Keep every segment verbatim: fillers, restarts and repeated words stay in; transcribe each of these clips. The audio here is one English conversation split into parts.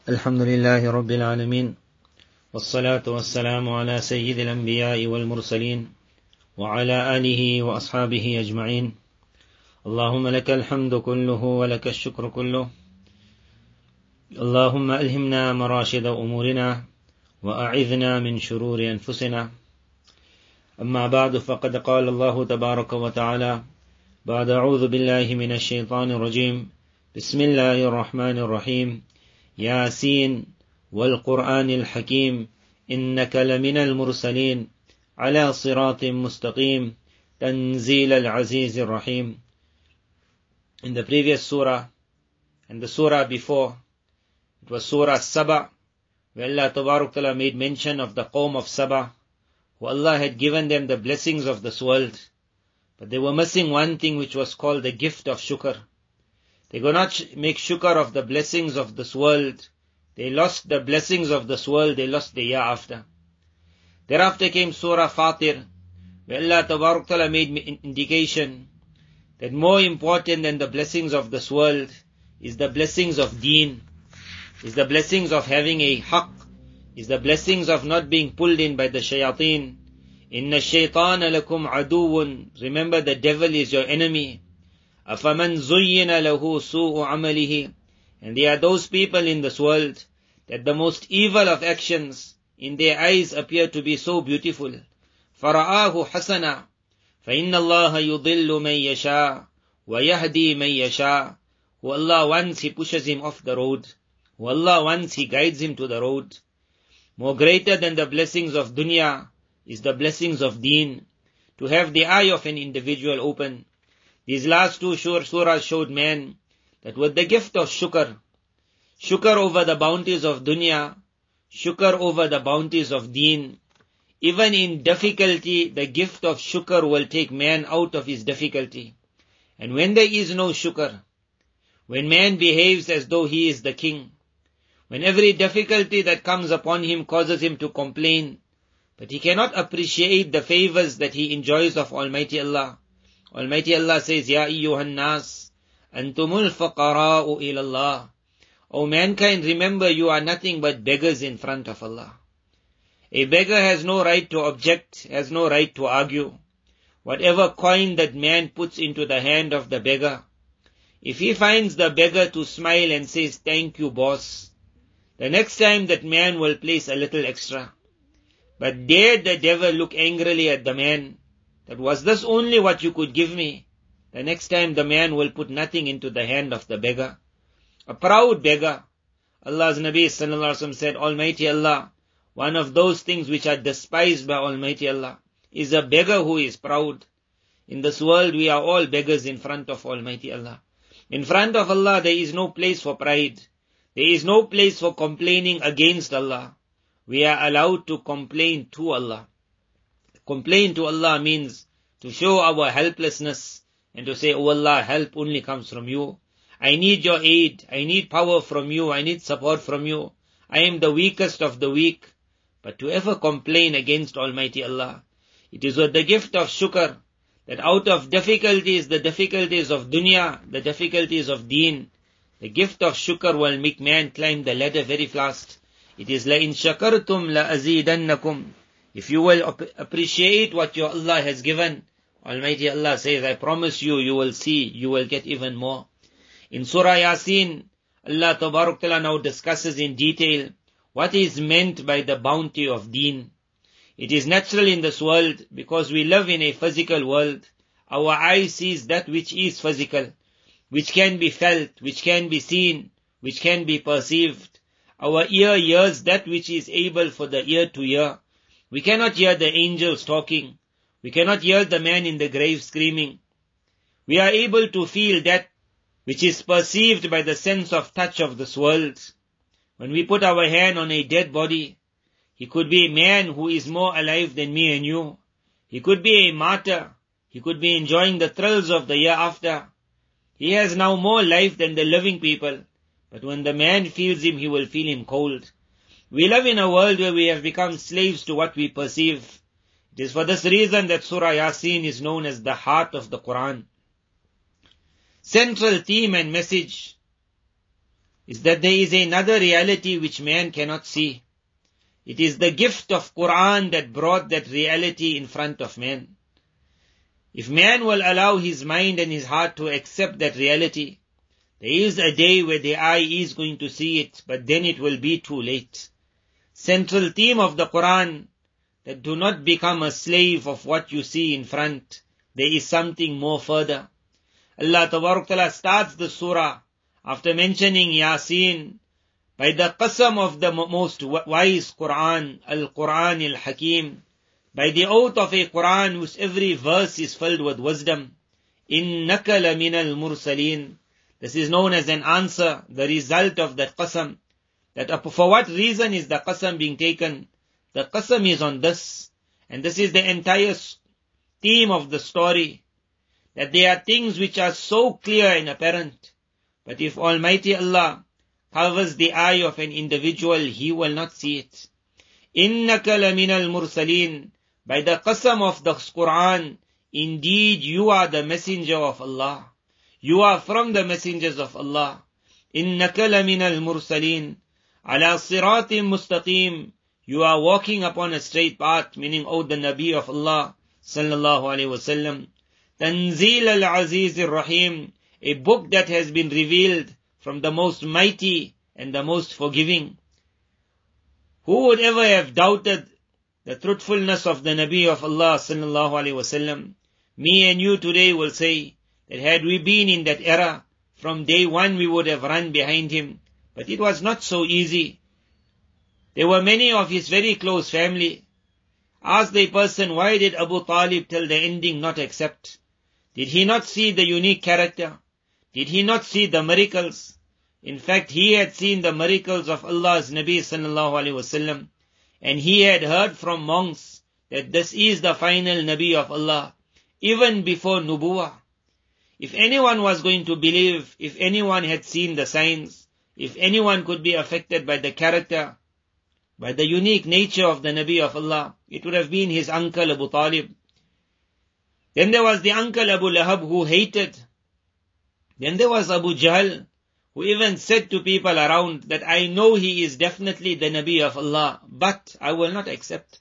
الحمد لله رب العالمين والصلاة والسلام على سيد الأنبياء والمرسلين وعلى آله وأصحابه أجمعين. اللهم لك الحمد كله ولك الشكر كله. اللهم ألهمنا مراشد أمورنا وأعذنا من شرور أنفسنا. أما بعد، فقد قال الله تبارك وتعالى بعد أعوذ بالله من الشيطان الرجيم بسم الله الرحمن الرحيم ياسين والقرآن الحكيم إنك لمن المرسلين على صراط مستقيم تنزيل العزيز الرحيم. In the previous surah and the surah before, it was surah Saba, where Allah Tabarak Ta'ala made mention of the Qawm of Saba, who Allah had given them the blessings of this world, but they were missing one thing, which was called the gift of shukr. They could not make shukr of the blessings of this world. They lost the blessings of this world, they lost the year after. Thereafter came Surah Fatir, where Allah Tabarak Ta'ala made indication that more important than the blessings of this world is the blessings of deen, is the blessings of having a haqq, is the blessings of not being pulled in by the shayateen. Inna shaytana lakum aduwwun. Remember, the devil is your enemy. أَفَمَنْ زُيِّنَ لَهُ سُوءُ عَمَلِهِ. And there are those people in this world that the most evil of actions in their eyes appear to be so beautiful. فَرَآهُ حَسَنًا فَإِنَّ اللَّهَ يُضِلُّ مَنْ يَشَاءُ وَيَهْدِي مَنْ يَشَاءُ. Who Allah wants, He pushes him off the road. Who Allah wants, He guides him to the road. More greater than the blessings of dunya is the blessings of deen. To have the eye of an individual open. These last two surahs showed man that with the gift of shukr, shukr over the bounties of dunya, shukr over the bounties of deen, even in difficulty, the gift of shukr will take man out of his difficulty. And when there is no shukr, when man behaves as though he is the king, when every difficulty that comes upon him causes him to complain, but he cannot appreciate the favors that he enjoys of Almighty Allah. Almighty Allah says, Ya ayyuhan nas, antumul faqara'u ilallah. O mankind, remember you are nothing but beggars in front of Allah. A beggar has no right to object, has no right to argue. Whatever coin that man puts into the hand of the beggar, if he finds the beggar to smile and says, thank you, boss, the next time that man will place a little extra. But dare the devil look angrily at the man, that was this only what you could give me? The next time the man will put nothing into the hand of the beggar. A proud beggar. Allah's Nabi Sallallahu Alaihi Wasallam said, Almighty Allah, one of those things which are despised by Almighty Allah is a beggar who is proud. In this world we are all beggars in front of Almighty Allah. In front of Allah there is no place for pride. There is no place for complaining against Allah. We are allowed to complain to Allah. Complain to Allah means to show our helplessness and to say, Oh Allah, help only comes from you. I need your aid. I need power from you. I need support from you. I am the weakest of the weak. But to ever complain against Almighty Allah, it is with the gift of shukr, that out of difficulties, the difficulties of dunya, the difficulties of deen, the gift of shukr will make man climb the ladder very fast. It is لَإِن شَكَرْتُمْ لَأَزِيدَنَّكُمْ. If you will appreciate what your Allah has given, Almighty Allah says, I promise you, you will see, you will get even more. In Surah Yasin, Allah Tabarak Ta'ala now discusses in detail what is meant by the bounty of deen. It is natural in this world, because we live in a physical world. Our eye sees that which is physical, which can be felt, which can be seen, which can be perceived. Our ear hears that which is able for the ear to hear. We cannot hear the angels talking. We cannot hear the man in the grave screaming. We are able to feel that which is perceived by the sense of touch of this world. When we put our hand on a dead body, he could be a man who is more alive than me and you. He could be a martyr. He could be enjoying the thrills of the year after. He has now more life than the living people. But when the man feels him, he will feel him cold. We live in a world where we have become slaves to what we perceive. It is for this reason that Surah Yasin is known as the heart of the Quran. Central theme and message is that there is another reality which man cannot see. It is the gift of Quran that brought that reality in front of man. If man will allow his mind and his heart to accept that reality, there is a day where the eye is going to see it, but then it will be too late. Central theme of the Quran, that do not become a slave of what you see in front. There is something more further. Allah Tabarak Ta'ala starts the surah after mentioning Yasin by the qasam of the most wise Quran, Al-Quran Al-Hakim, by the oath of a Quran whose every verse is filled with wisdom. Innaka laminal mursaleen. This is known as an answer, the result of that qasam. That for what reason is the qasam being taken? The qasam is on this, and this is the entire theme of the story, that there are things which are so clear and apparent, but if Almighty Allah covers the eye of an individual, he will not see it. Innaka laminal mursaleen. By the qasam of the Quran, indeed you are the messenger of Allah. You are from the messengers of Allah. Innaka laminal mursaleen. Ala siratim mustaqim. You are walking upon a straight path, meaning, O the Nabi of Allah, sallallahu alayhi wasallam. Tanzeel al-Aziz al-Rahim. A book that has been revealed from the most mighty and the most forgiving. Who would ever have doubted the truthfulness of the Nabi of Allah sallallahu alaihi wasallam? Me and you today will say that had we been in that era, from day one we would have run behind him. But it was not so easy. There were many of his very close family. Ask the person, why did Abu Talib till the ending not accept? Did he not see the unique character? Did he not see the miracles? In fact, he had seen the miracles of Allah's Nabi sallallahu alaihi wasallam, and he had heard from monks that this is the final Nabi of Allah, even before Nubuwah. If anyone was going to believe, if anyone had seen the signs, if anyone could be affected by the character, by the unique nature of the Nabi of Allah, it would have been his uncle Abu Talib. Then there was the uncle Abu Lahab who hated. Then there was Abu Jahl, who even said to people around that I know he is definitely the Nabi of Allah, but I will not accept.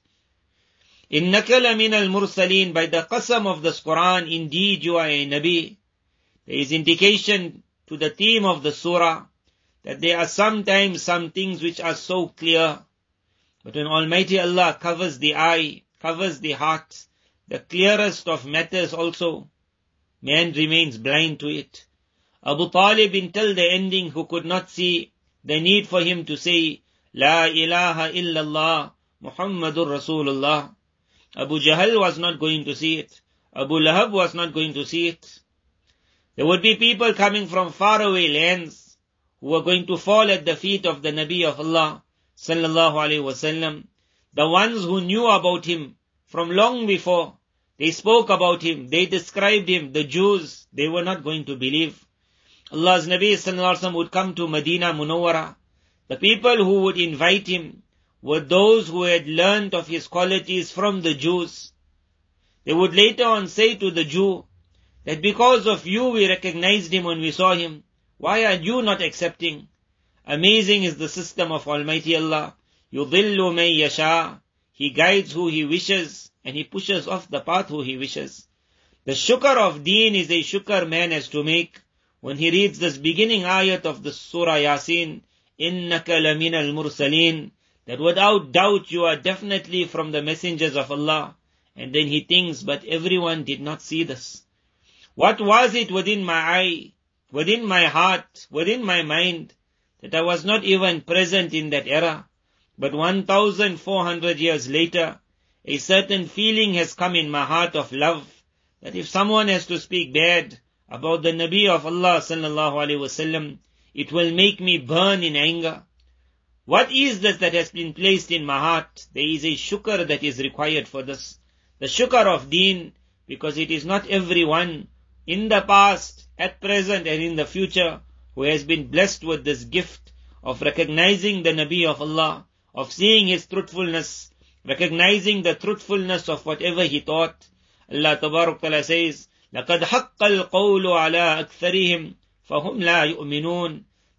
Innaka laminal mursaleen. By the qasam of this Quran, indeed you are a Nabi. There is indication to the theme of the surah that there are sometimes some things which are so clear, but when Almighty Allah covers the eye, covers the heart, the clearest of matters also, man remains blind to it. Abu Talib until the ending, who could not see the need for him to say, La ilaha illallah, Muhammadur Rasulullah. Abu Jahl was not going to see it. Abu Lahab was not going to see it. There would be people coming from faraway lands who were going to fall at the feet of the Nabi of Allah, sallallahu alaihi wasallam. The ones who knew about him from long before, they spoke about him, they described him. The Jews, they were not going to believe. Allah's Nabi sallallahu alaihi wasallam would come to Medina Munawwara. The people who would invite him were those who had learnt of his qualities from the Jews. They would later on say to the Jew that because of you we recognized him when we saw him. Why are you not accepting? Amazing is the system of Almighty Allah. Yudillu man yasha. He guides who He wishes, and He pushes off the path who He wishes. The shukr of deen is a shukr man has to make when he reads this beginning ayat of the Surah Yasin, Innaka laminal mursaleen, that without doubt you are definitely from the messengers of Allah. And then he thinks, but everyone did not see this. What was it within my eye, within my heart, within my mind, that I was not even present in that era? But one thousand four hundred years later, a certain feeling has come in my heart of love, that if someone has to speak bad about the Nabi of Allah sallallahu alaihi wasallam, it will make me burn in anger. What is this that has been placed in my heart? There is a shukr that is required for this. The shukr of deen, because it is not everyone in the past, at present and in the future who has been blessed with this gift of recognizing the Nabi of Allah, of seeing his truthfulness, recognizing the truthfulness of whatever he taught. Allah Tabarak Ta'ala says, لَقَدْ حَقَّ الْقَوْلُ عَلَىٰ أَكْثَرِهِمْ فَهُمْ لَا يُؤْمِنُونَ.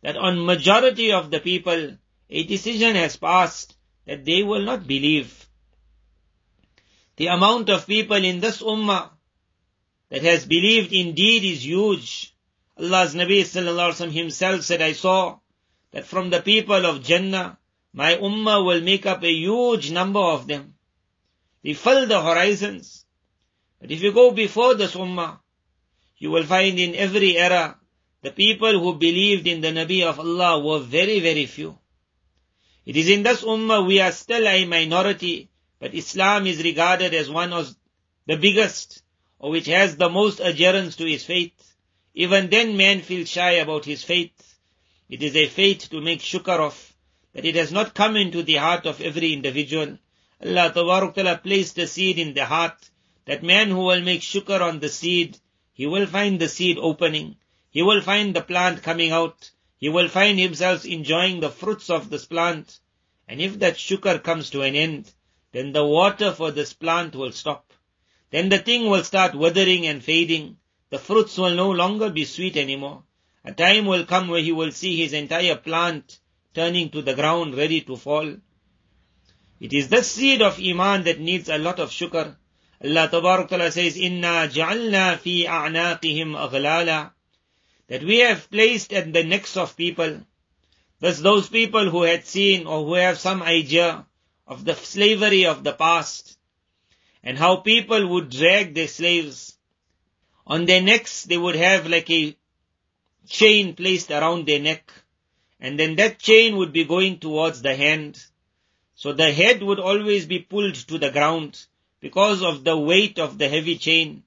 that on majority of the people, a decision has passed that they will not believe. The amount of people in this ummah that has believed indeed is huge. Allah's Nabi sallallahu alaihi wasallam himself said, I saw that from the people of Jannah, my ummah will make up a huge number of them. They fill the horizons. But if you go before this ummah, you will find in every era, the people who believed in the Nabi of Allah were very, very few. It is in this ummah we are still a minority, but Islam is regarded as one of the biggest, or which has the most adherence to his faith. Even then man feels shy about his faith. It is a faith to make shukr of, that it has not come into the heart of every individual. Allah Tabarak Ta'ala placed the seed in the heart, that man who will make shukr on the seed, he will find the seed opening. He will find the plant coming out. He will find himself enjoying the fruits of this plant. And if that shukr comes to an end, then the water for this plant will stop. Then the thing will start withering and fading. The fruits will no longer be sweet anymore. A time will come where he will see his entire plant turning to the ground, ready to fall. It is the seed of Iman that needs a lot of shukr. Allah Tabarak Ta'ala says, Inna ja'alna fi a'naqihim aghlala, that we have placed at the necks of people. Thus those people who had seen or who have some idea of the slavery of the past, and how people would drag their slaves. On their necks they would have like a chain placed around their neck, and then that chain would be going towards the hand. So the head would always be pulled to the ground because of the weight of the heavy chain.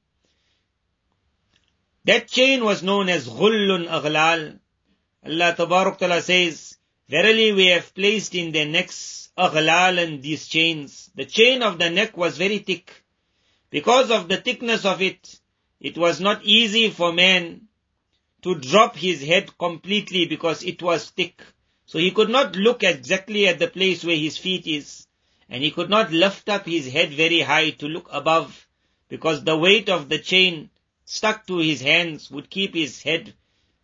That chain was known as ghullun aghlal. Allah Tabarak Ta'ala says, verily we have placed in their necks aghlal, and these chains. The chain of the neck was very thick. Because of the thickness of it, it was not easy for man to drop his head completely because it was thick. So he could not look exactly at the place where his feet is. And he could not lift up his head very high to look above, because the weight of the chain stuck to his hands would keep his head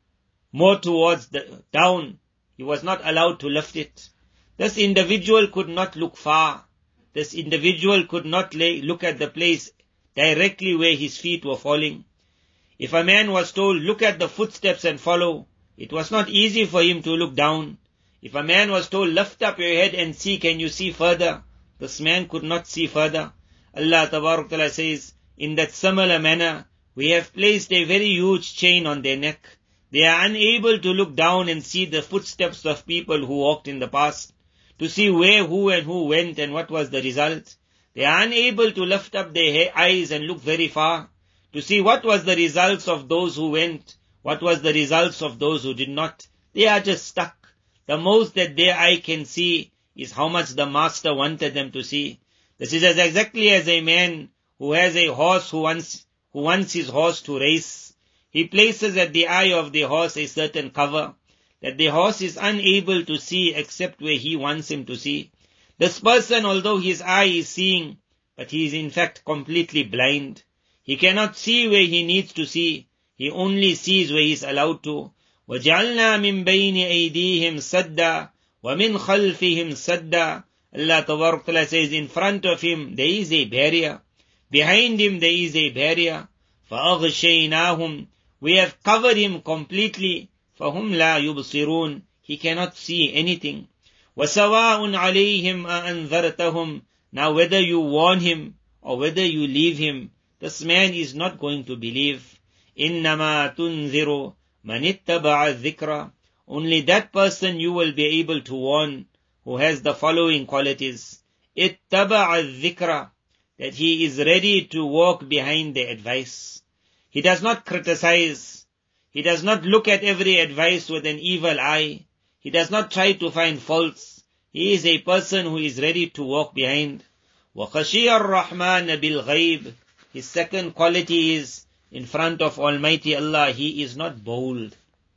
more towards the down. He was not allowed to lift it. This individual could not look far. This individual could not lay, look at the place directly where his feet were falling. If a man was told, look at the footsteps and follow, it was not easy for him to look down. If a man was told, lift up your head and see, can you see further? This man could not see further. Allah Tabarak Ta'ala says, in that similar manner, we have placed a very huge chain on their neck. They are unable to look down and see the footsteps of people who walked in the past, to see where, who and who went and what was the result. They are unable to lift up their eyes and look very far, to see what was the results of those who went, what was the results of those who did not. They are just stuck. The most that their eye can see is how much the master wanted them to see. This is as exactly as a man who has a horse who wants, who wants his horse to race. He places at the eye of the horse a certain cover, that the horse is unable to see except where he wants him to see. This person, although his eye is seeing, but he is in fact completely blind. He cannot see where he needs to see. He only sees where he is allowed to. وَجَعَلْنَا مِن بَيْنِ أَيْدِيهِمْ سَدًّا وَمِنْ خَلْفِهِمْ سَدًّا. Allah Tabarak Ta'ala says, in front of him there is a barrier. Behind him there is a barrier. فَأَغْشَيْنَاهُمْ. We have covered him completely. فَهُمْ لَا يُبْصِرُونَ. He cannot see anything. وَسَوَاءٌ عَلَيْهِمْ أَأَنذَرْتَهُمْ. Now whether you warn him or whether you leave him, this man is not going to believe. إِنَّمَا تُنذِرُ مَنِ اتَّبَعَ الذِّكْرَ. Only that person you will be able to warn who has the following qualities. اتَّبَعَ الذِّكْرَ. That he is ready to walk behind the advice. He does not criticize. He does not look at every advice with an evil eye. He does not try to find faults. He is a person who is ready to walk behind. وَخَشِيَ الرَّحْمَنَ بِالْغَيْبِ. His second quality is, in front of Almighty Allah, he is not bold.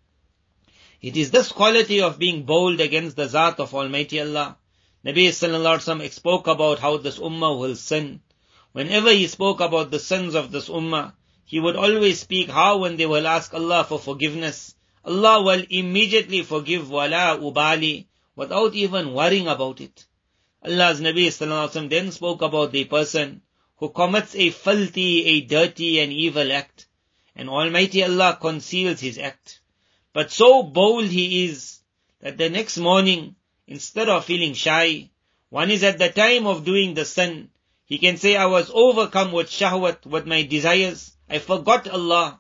It is this quality of being bold against the Zat of Almighty Allah. Nabi Sallallahu Alaihi Wasallam spoke about how this ummah will sin. Whenever he spoke about the sins of this ummah, he would always speak how when they will ask Allah for forgiveness, Allah will immediately forgive wala ubali, without even worrying about it. Allah's Nabi sallallahu alaihi wasallam then spoke about the person who commits a filthy, a dirty and evil act, and Almighty Allah conceals his act. But so bold he is, that the next morning, instead of feeling shy, one is at the time of doing the sin, he can say, I was overcome with shahwat, with my desires, I forgot Allah.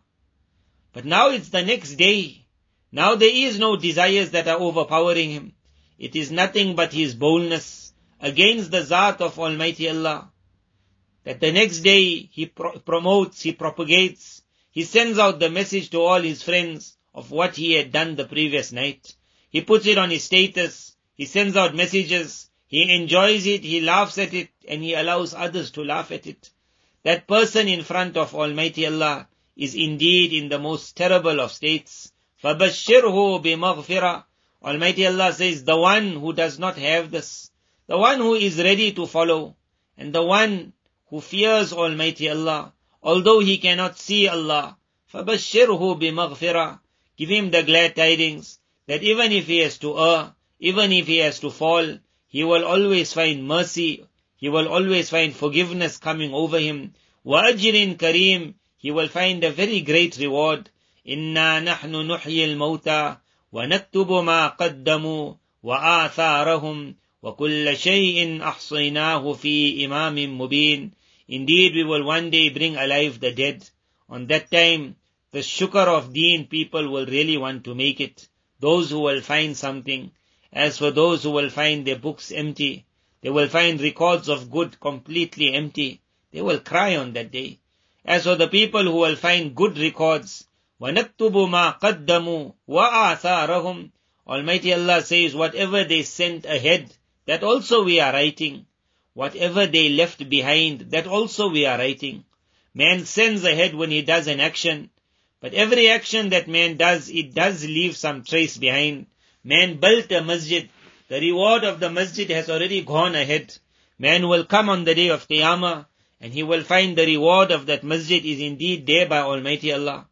But now it's the next day. Now there is no desires that are overpowering him. It is nothing but his boldness against the Zat of Almighty Allah. That the next day he pro- promotes, he propagates, he sends out the message to all his friends of what he had done the previous night. He puts it on his status, he sends out messages, he enjoys it, he laughs at it, and he allows others to laugh at it. That person in front of Almighty Allah is indeed in the most terrible of states. فَبَشِّرْهُ بِمَغْفِرَةٍ. Almighty Allah says, the one who does not have this, the one who is ready to follow, and the one who fears Almighty Allah, although he cannot see Allah, فَبَشِّرْهُ بِمَغْفِرَةٍ. Give him the glad tidings that even if he has to err, even if he has to fall, he will always find mercy, he will always find forgiveness coming over him. وَأَجْرٍ كَرِيمٍ. He will find a very great reward. إِنَّا نَحْنُ نُحْيِي الْمَوْتَى وَنَكْتُبُ مَا قَدَّمُوا وَآثَارَهُمْ وَكُلَّ شَيْءٍ أَحْصَيْنَاهُ فِي إِمَامٍ مُبِينٍ. Indeed, we will one day bring alive the dead. On that time, the shukr of deen people will really want to make it. Those who will find something. As for those who will find their books empty, they will find records of good completely empty. They will cry on that day. As for the people who will find good records, وَنَكْتُبُ مَا قَدَّمُوا وَآثَارَهُمْ. Almighty Allah says, whatever they sent ahead, that also we are writing. Whatever they left behind, that also we are writing. Man sends ahead when he does an action, but every action that man does, it does leave some trace behind. Man built a masjid, the reward of the masjid has already gone ahead. Man will come on the day of Qiyamah, and he will find the reward of that masjid is indeed there by Almighty Allah.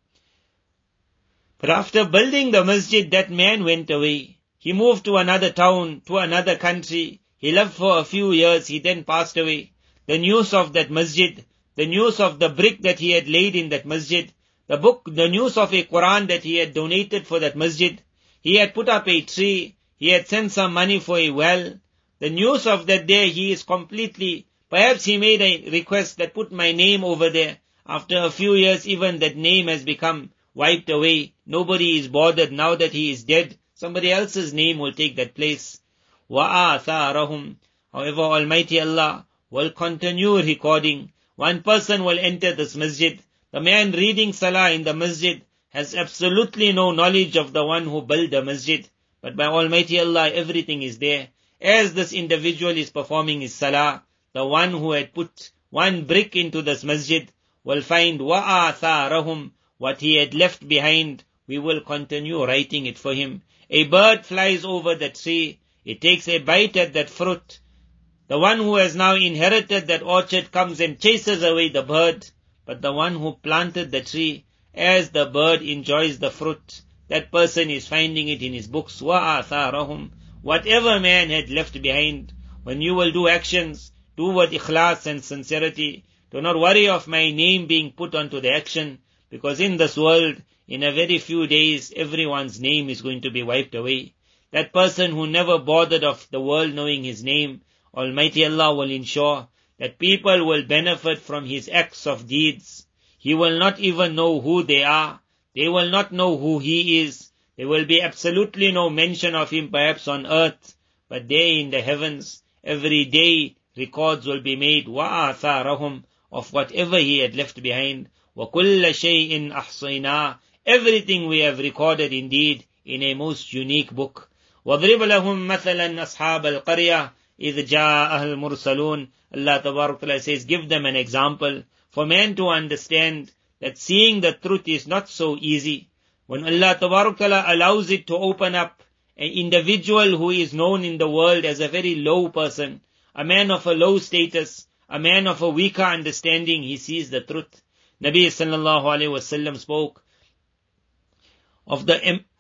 But after building the masjid, that man went away. He moved to another town, to another country. He lived for a few years, he then passed away. The news of that masjid, the news of the brick that he had laid in that masjid, the book, the news of a Quran that he had donated for that masjid, he had put up a tree, he had sent some money for a well. The news of that day, he is completely, perhaps he made a request that put my name over there. After a few years, even that name has become wiped away. Nobody is bothered now that he is dead. Somebody else's name will take that place. وَآثَارَهُمْ. However, Almighty Allah will continue recording. One person will enter this masjid. The man reading salah in the masjid has absolutely no knowledge of the one who built the masjid. But by Almighty Allah, everything is there. As this individual is performing his salah, the one who had put one brick into this masjid will find وَآثَارَهُمْ. What he had left behind, we will continue writing it for him. A bird flies over the tree. It takes a bite at that fruit. The one who has now inherited that orchard comes and chases away the bird. But the one who planted the tree, as the bird enjoys the fruit, that person is finding it in his books. وَآثَارَهُمْ. Whatever man had left behind, when you will do actions, do with ikhlas and sincerity. Do not worry of my name being put onto the action, because in this world, in a very few days, everyone's name is going to be wiped away. That person who never bothered of the world knowing his name, Almighty Allah will ensure that people will benefit from his acts of deeds. He will not even know who they are. They will not know who he is. There will be absolutely no mention of him perhaps on earth, but there in the heavens, every day records will be made, وَآثَارَهُمْ, of whatever he had left behind. وَكُلَّ شَيْءٍ أَحْصَيْنَاهُ. Everything we have recorded indeed in a most unique book. وَضْرِبْ لَهُمْ مَثَلًا أَصْحَابَ الْقَرْيَةِ إِذْ جَاءَهَا الْمُرْسَلُونَ. Allah Tabarak Ta'ala says, give them an example for man to understand that seeing the truth is not so easy. When Allah Tabarak Ta'ala allows it to open up, an individual who is known in the world as a very low person, a man of a low status, a man of a weaker understanding, he sees the truth. Nabi sallallahu alayhi wasallam spoke of the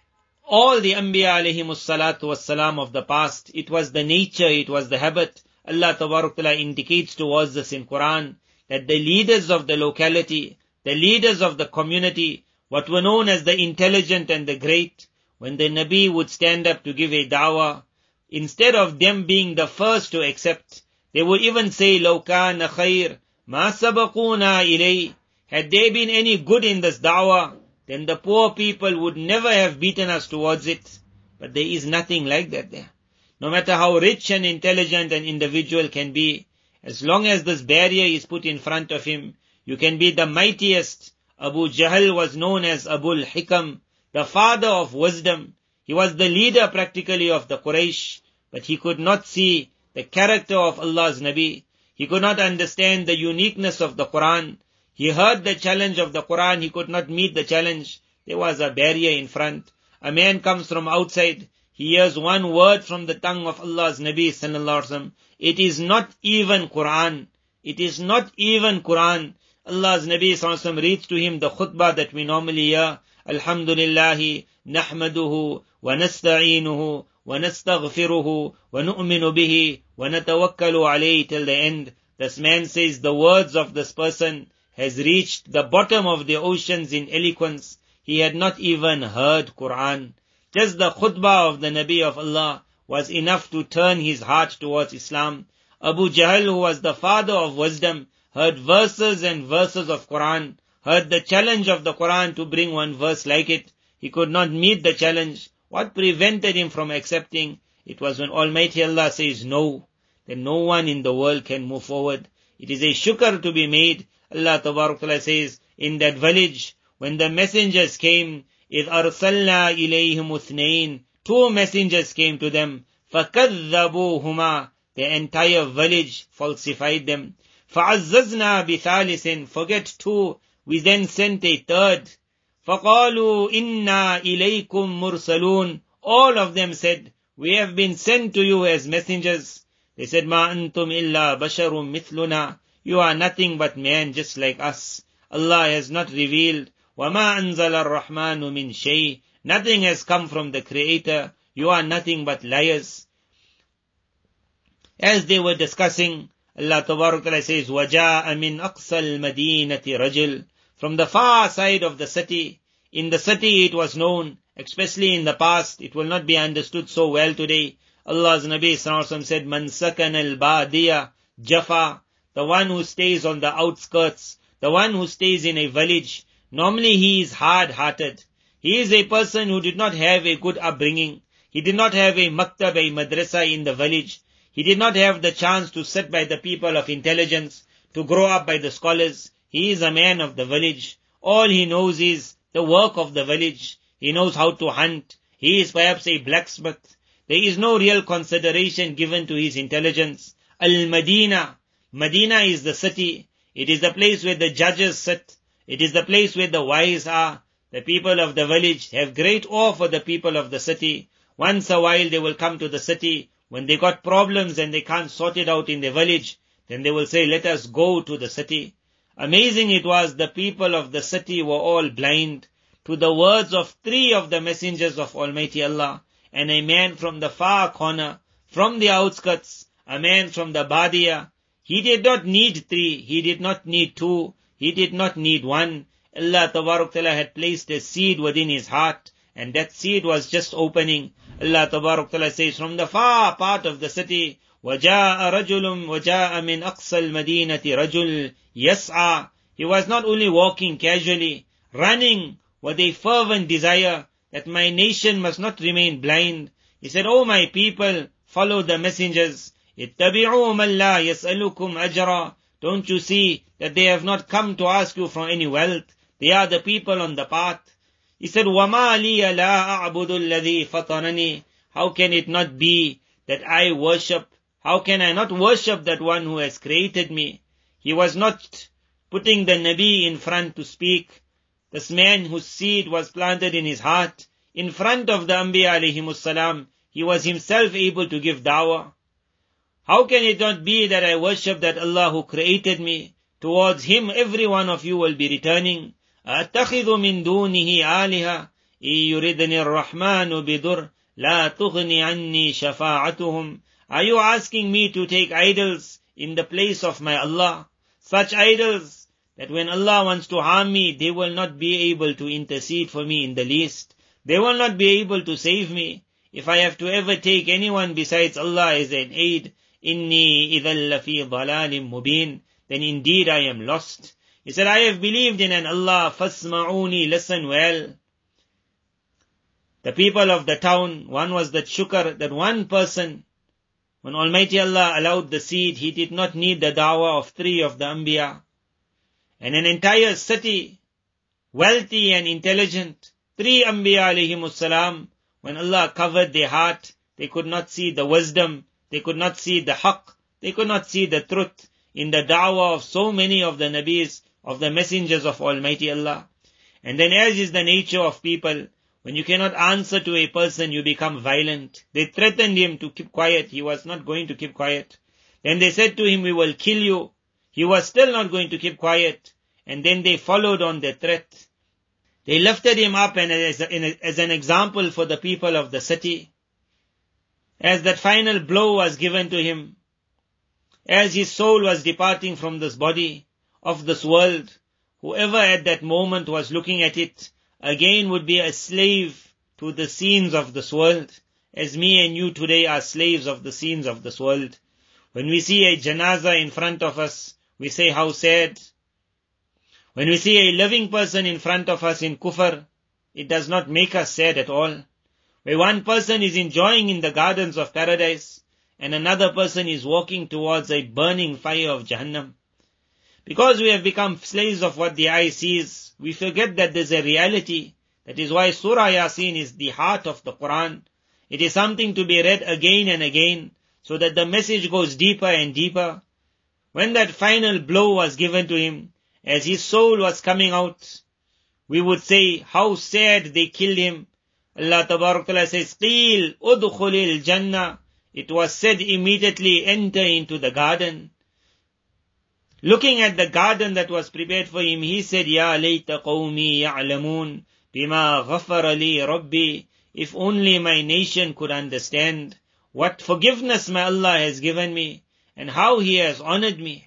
All the Anbiya alayhimus salatu wassalam of the past, it was the nature, it was the habit. Allah Tabarak Ta'ala indicates towards us in Quran that the leaders of the locality, the leaders of the community, what were known as the intelligent and the great, when the Nabi would stand up to give a da'wah, instead of them being the first to accept, they would even say, لَوْ كَانَ خَيْرٌ مَا سَبَقُونَا إِلَيْهِ. Had there been any good in this da'wah, then the poor people would never have beaten us towards it. But there is nothing like that there. No matter how rich and intelligent an individual can be, as long as this barrier is put in front of him, you can be the mightiest. Abu Jahl was known as Abul Hikam, the father of wisdom. He was the leader practically of the Quraysh, but he could not see the character of Allah's Nabi. He could not understand the uniqueness of the Quran. He heard the challenge of the Quran, he could not meet the challenge. There was a barrier in front. A man comes from outside, he hears one word from the tongue of Allah's Nabi sallallahu alaihi wasallam. It is not even Quran. It is not even Quran. Allah's Nabi sallallahu alaihi wasallam reads to him the khutbah that we normally hear. Alhamdulillahi, nahmaduhu, wa nasta'inuhu, wa nastaghfiruhu, wa nu'minu bihi, wa natawakkalu alayhi till the end. This man says the words of this person has reached the bottom of the oceans in eloquence. He had not even heard Quran. Just the khutbah of the Nabi of Allah was enough to turn his heart towards Islam. Abu Jahl, who was the father of wisdom, heard verses and verses of Quran, heard the challenge of the Quran to bring one verse like it. He could not meet the challenge. What prevented him from accepting? It was when Almighty Allah says no, then no one in the world can move forward. It is a shukr to be made. Allah Tabarak Ta'ala says, in that village, when the messengers came, إِذْ أَرْسَلْنَا إِلَيْهِمُ اثْنَيْنِ, two messengers came to them, فَكَذَّبُوهُمَا, the entire village falsified them. فَعَزَّزْنَا بِثَالِثٍ, forget two, we then sent a third. فَقَالُوا إِنَّا إِلَيْكُمْ مُرْسَلُونَ, all of them said, we have been sent to you as messengers. They said, مَا أَنْتُمْ إِلَّا بَشَرٌ مِثْلُنَا, you are nothing but man just like us. Allah has not revealed. وَمَا أَنزَلَ الرَّحْمَنُ مِنْ شَيْءٍ, nothing has come from the Creator. You are nothing but liars. As they were discussing, Allah Tabarak Ta'ala says, وَجَاءَ مِنْ أَقْصَى الْمَدِينَةِ رَجُلٌ, from the far side of the city. In the city it was known, especially in the past, it will not be understood so well today. Allah's Nabi Sallallahu Alaihi Wasallam said, مَنْ سَكَنَ الْبَادِيَةِ جَفَا, the one who stays on the outskirts, the one who stays in a village, normally he is hard-hearted. He is a person who did not have a good upbringing. He did not have a maktab, a madrasa in the village. He did not have the chance to sit by the people of intelligence, to grow up by the scholars. He is a man of the village. All he knows is the work of the village. He knows how to hunt. He is perhaps a blacksmith. There is no real consideration given to his intelligence. Al-Madina, Medina is the city. It is the place where the judges sit. It is the place where the wise are. The people of the village have great awe for the people of the city. Once a while they will come to the city. When they got problems and they can't sort it out in the village, then they will say, let us go to the city. Amazing it was, the people of the city were all blind to the words of three of the messengers of Almighty Allah. And a man from the far corner, from the outskirts, a man from the Badia, he did not need three, he did not need two, he did not need one. Allah Tabarak Ta'ala had placed a seed within his heart, and that seed was just opening. Allah Tabarak Ta'ala says, from the far part of the city, وَجَاءَ رَجُلٌ وَجَاءَ مِنْ أَقْصَى الْمَدِينَةِ رَجُلٌ يَسْعَى. He was not only walking casually, running with a fervent desire that my nation must not remain blind. He said, oh my people, follow the messengers. اتَّبِعُوا مَنْ لَا يَسْأَلُكُمْ أَجْرًا. Don't you see that they have not come to ask you for any wealth? They are the people on the path. He said, وَمَا لِيَ لَا أَعْبُدُ الَّذِي فَطَرَنِي. How can it not be that I worship? How can I not worship that one who has created me? He was not putting the Nabi in front to speak. This man whose seed was planted in his heart, in front of the Anbiya alayhimus salam, he was himself able to give da'wah. How can it not be that I worship that Allah who created me? Towards Him every one of you will be returning. أَتَّخِذُ مِن دُونِهِ آلِهَةً يُرِدْنِ الرَّحْمَنُ بِضُرٍّ لَا تُغْنِ عَنِّي شَفَاعَتُهُمْ. Are you asking me to take idols in the place of my Allah? Such idols that when Allah wants to harm me, they will not be able to intercede for me in the least. They will not be able to save me. If I have to ever take anyone besides Allah as an aid, إِنِّي إِذًا لَفِي ضَلَالٍ مُبِينٍ, then indeed I am lost. He said, I have believed in an Allah, فَاسْمَعُونِي, listen well. The people of the town, one was that shukr, that one person, when Almighty Allah allowed the seed, he did not need the dawah of three of the Anbiya. And an entire city, wealthy and intelligent, three Anbiya alayhimus salam, when Allah covered their heart, they could not see the wisdom, they could not see the haqq, they could not see the truth in the da'wah of so many of the Nabis, of the messengers of Almighty Allah. And then as is the nature of people, when you cannot answer to a person, you become violent. They threatened him to keep quiet. He was not going to keep quiet. Then they said to him, we will kill you. He was still not going to keep quiet. And then they followed on their threat. They lifted him up and as, a, as an example for the people of the city. As that final blow was given to him, as his soul was departing from this body, of this world, whoever at that moment was looking at it, again would be a slave to the scenes of this world, as me and you today are slaves of the scenes of this world. When we see a janazah in front of us, we say how sad. When we see a living person in front of us in kufr, it does not make us sad at all. Where one person is enjoying in the gardens of paradise, and another person is walking towards a burning fire of Jahannam. Because we have become slaves of what the eye sees, we forget that there is a reality. That is why Surah Yasin is the heart of the Quran. It is something to be read again and again, so that the message goes deeper and deeper. When that final blow was given to him, as his soul was coming out, we would say, how sad they killed him. Allah Tabarak Ta'ala says, قِيلْ أُدْخُلِ الْجَنَّةِ. It was said immediately, enter into the garden. Looking at the garden that was prepared for him, he said, Ya layta qawmi ya'lamun bima ghafara li rabbi. If only my nation could understand what forgiveness my Allah has given me and how He has honored me.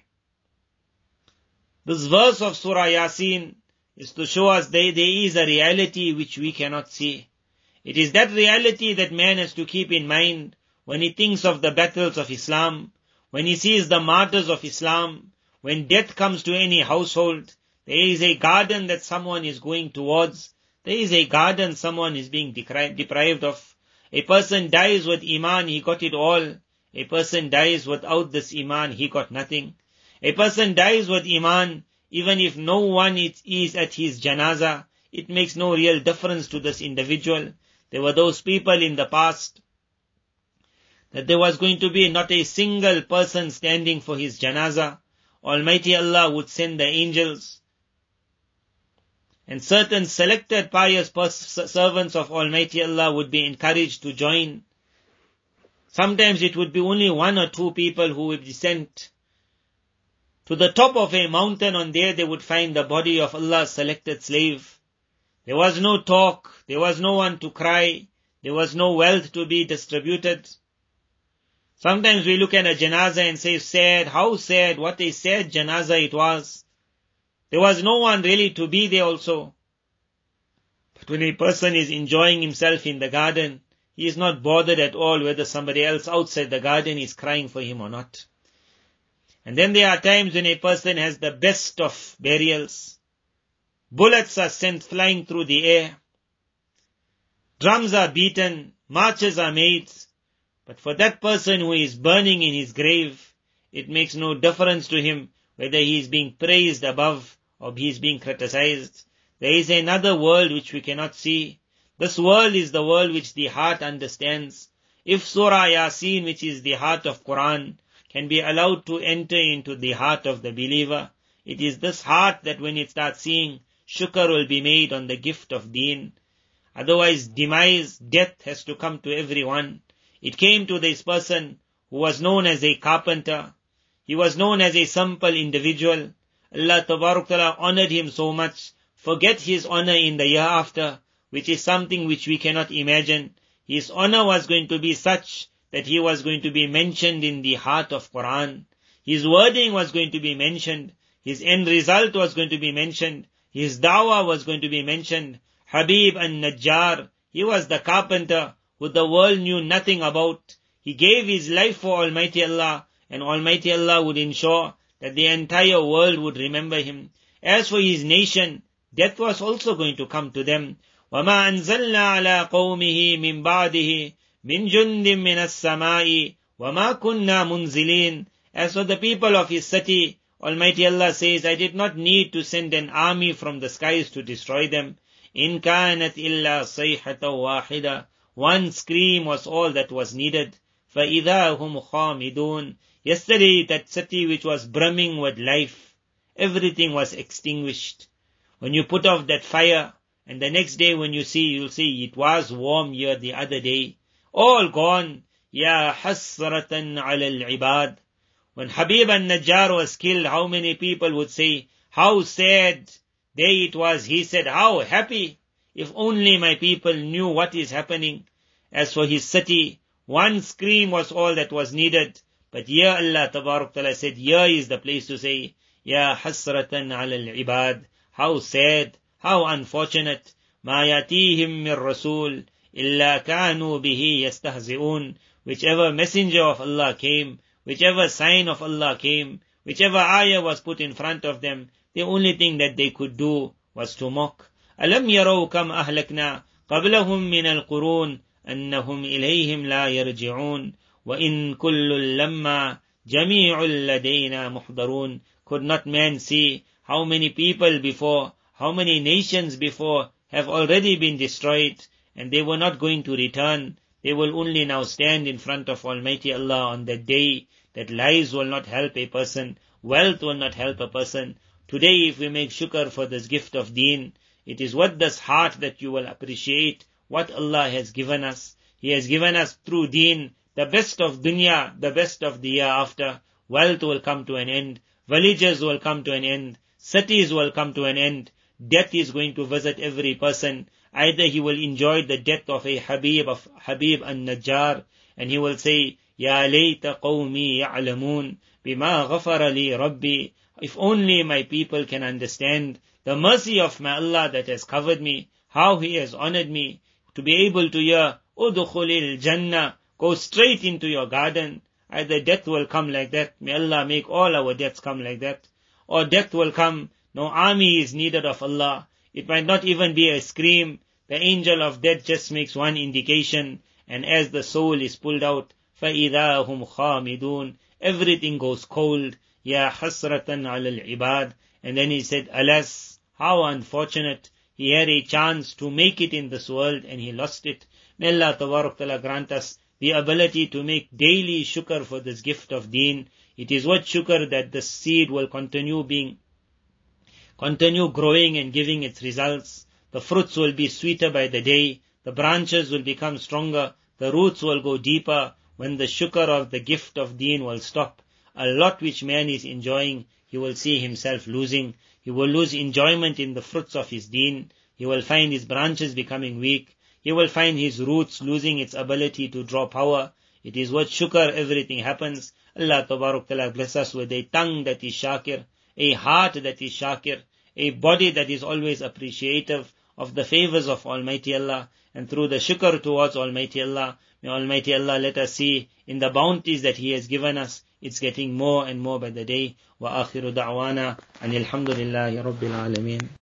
This verse of Surah Yasin is to show us that there is a reality which we cannot see. It is that reality that man has to keep in mind when he thinks of the battles of Islam, when he sees the martyrs of Islam. When death comes to any household, there is a garden that someone is going towards. There is a garden someone is being deprived of. A person dies with Iman, he got it all. A person dies without this Iman, he got nothing. A person dies with Iman, even if no one is at his janazah, it makes no real difference to this individual. There were those people in the past that there was going to be not a single person standing for his janazah. Almighty Allah would send the angels, and certain selected pious servants of Almighty Allah would be encouraged to join. Sometimes it would be only one or two people who would be sent to the top of a mountain. On there they would find the body of Allah's selected slave. There was no talk, there was no one to cry, there was no wealth to be distributed. Sometimes we look at a janazah and say, sad, how sad, what a sad janazah it was. There was no one really to be there also. But when a person is enjoying himself in the garden, he is not bothered at all whether somebody else outside the garden is crying for him or not. And then there are times when a person has the best of burials. Bullets are sent flying through the air. Drums are beaten, marches are made. But for that person who is burning in his grave, it makes no difference to him whether he is being praised above or he is being criticized. There is another world which we cannot see. This world is the world which the heart understands. If Surah Yasin, which is the heart of Quran, can be allowed to enter into the heart of the believer, it is this heart that when it starts seeing, shukr will be made on the gift of deen. Otherwise, demise, death has to come to everyone. It came to this person who was known as a carpenter. He was known as a simple individual. Allah Tabarak Ta'ala honored him so much. Forget his honor in the year after. which is something which we cannot imagine. His honor was going to be such that he was going to be mentioned in the heart of Quran. His wording was going to be mentioned. His end result was going to be mentioned. His dawah was going to be mentioned. Habib an-Najjar, he was the carpenter who the world knew nothing about. He gave his life for Almighty Allah, and Almighty Allah would ensure that the entire world would remember him. As for his nation, death was also going to come to them. وَمَا أَنزَلْنَا عَلَىٰ قَوْمِهِ مِنْ بَعْدِهِ مِنْ جُنْدٍ مِنَ السَّمَاءِ وَمَا كُنَّا مُنزِلِينَ. As for the people of his city, Almighty Allah says, I did not need to send an army from the skies to destroy them. إِنْ كَانَتْ إِلَّا صَيْحَةً وَاحِدَةً. One scream was all that was needed. فَإِذَا هُمْ خَامِدُونَ. Yesterday, that city which was brimming with life, everything was extinguished. When you put off that fire, and the next day when you see, you'll see it was warm here the other day. All gone. Ya hasratan ala al-ibad. When Habib an-Najjar was killed, how many people would say, how sad day it was. He said, how happy. If only my people knew what is happening. As for his city, one scream was all that was needed. But here Allah Tabarak Ta'ala said, here is the place to say, Ya hasratan ala al-ibad. How sad, how unfortunate. Ma yatihim min rasul illa kanu bihi yastahzi'un. Whichever messenger of Allah came, whichever sign of Allah came, whichever ayah was put in front of them, the only thing that they could do was to mock. Alam yaraw kam ahlakna qablahum min al-qurun annahum ilayhim la yarji'un wa in kullun lamma jami'ul ladayna muhdarun. Could not man see how many people before, how many nations before have already been destroyed, and they were not going to return. They will only now stand in front of Almighty Allah on that day, that lies will not help a person, wealth will not help a person. Today, if we make shukr for this gift of deen, it is with this heart that you will appreciate what Allah has given us. He has given us through deen the best of dunya, the best of the year after. Wealth will come to an end. Villages will come to an end. Cities will come to an end. Death is going to visit every person. Either he will enjoy the death of a Habib, of Habib an-Najjar, and he will say, Ya layta qawmi ya'lamun bima ghafara li rabbi. If only my people can understand the mercy of my Allah that has covered me, how He has honored me, to be able to hear, Udkhulil Jannah, go straight into your garden. Either death will come like that, may Allah make all our deaths come like that, or death will come, no army is needed of Allah. It might not even be a scream. The angel of death just makes one indication, and as the soul is pulled out, فَإِذَا هُمْ خَامِدُونَ, everything goes cold. Ya hasratan ala al-ibad. And then he said, alas, how unfortunate. He had a chance to make it in this world and he lost it. May Allah Tabarak Ta'ala grant us the ability to make daily shukr for this gift of deen. It is what shukr that the seed will continue being, continue growing and giving its results. The fruits will be sweeter by the day. The branches will become stronger. The roots will go deeper. When the shukr of the gift of deen will stop, a lot which man is enjoying, he will see himself losing. He will lose enjoyment in the fruits of his deen. He will find his branches becoming weak. He will find his roots losing its ability to draw power. It is what shukr everything happens. Allah Tabarak Ta'ala bless us with a tongue that is shakir, a heart that is shakir, a body that is always appreciative of the favors of Almighty Allah, and through the shukr towards Almighty Allah, may Almighty Allah let us see in the bounties that He has given us, it's getting more and more by the day. Wa akhiru da'wana anil hamdulillahi rabbil alameen.